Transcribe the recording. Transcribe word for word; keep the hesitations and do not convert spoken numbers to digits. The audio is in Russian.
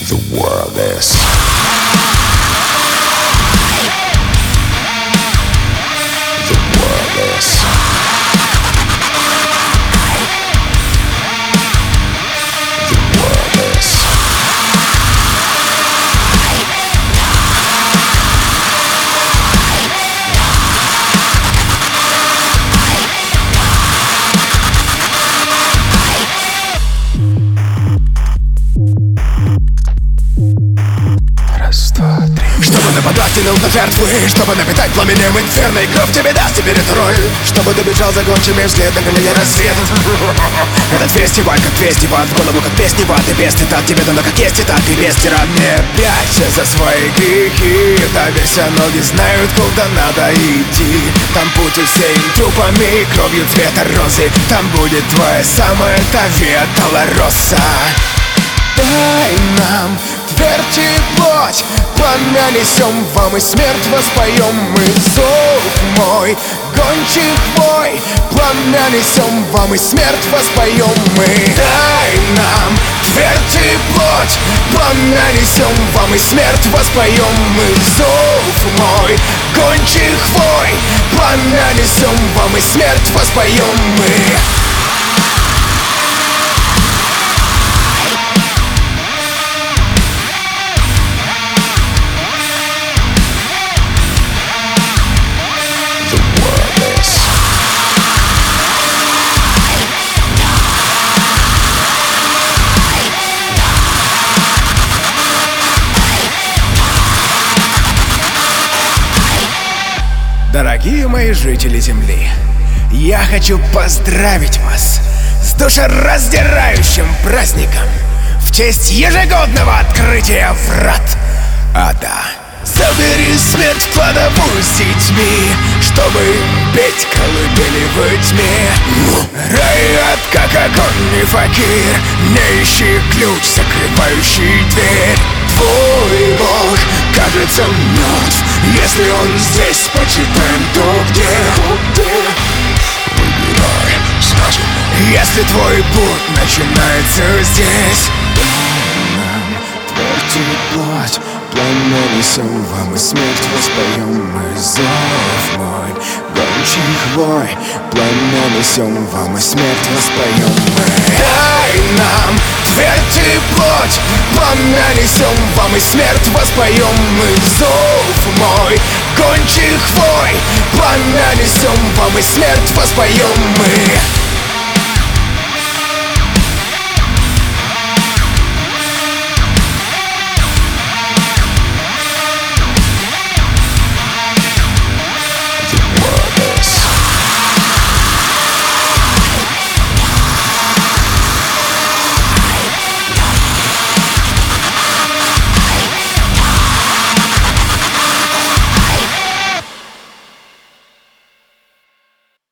The world is. The world is. The world is. Раз, два, три. Чтобы нападать, тянул на жертвы, чтобы напитать пламенем инферно, и кровь тебе даст теперь эту роль. Чтобы ты бежал за гончими вслед, нагоняя рассвет. Этот фестиваль как фестиваль, в голову как песни ват и без цитат. Тебе дано как есть и так, и без тират. Не прячься за свои грехи, доверься, ноги знают, куда надо идти. Там путь усеян трупами, кровью цвета розы. Там будет твоя самая Тавия Долороса. Дай нам твердь и плоть, пламя несем вам и смерть воспоем мы. Зов мой, гончих бой, пламя несем вам и смерть воспоем мы. Дай нам твердь и плоть, пламя несем вам и смерть воспоем мы. Зов мой, гончих бой, пламя несем вам и смерть воспоем мы. Дорогие мои жители Земли, я хочу поздравить вас с душераздирающим праздником в честь ежегодного открытия врат ада. Забери смерть в кладовую с детьми, чтобы петь колыбели во тьме. Рай ад, как огонь и факир, не ищи ключ, закрывающий дверь. Твой Бог кажется мертв, если он здесь, почитаем то где. Выбирай сразу. Если твой путь начинается здесь, нам твердь и плоть, пламя несем вам и смерть воспоем мы. Зов мой, гончих вой, пламя несем вам и смерть воспоем мы. Дай нам твердь и плоть, пламя несем вам и смерть воспоем мы. Зов мой, гончих вой, пламя несем вам и смерть воспоем мы.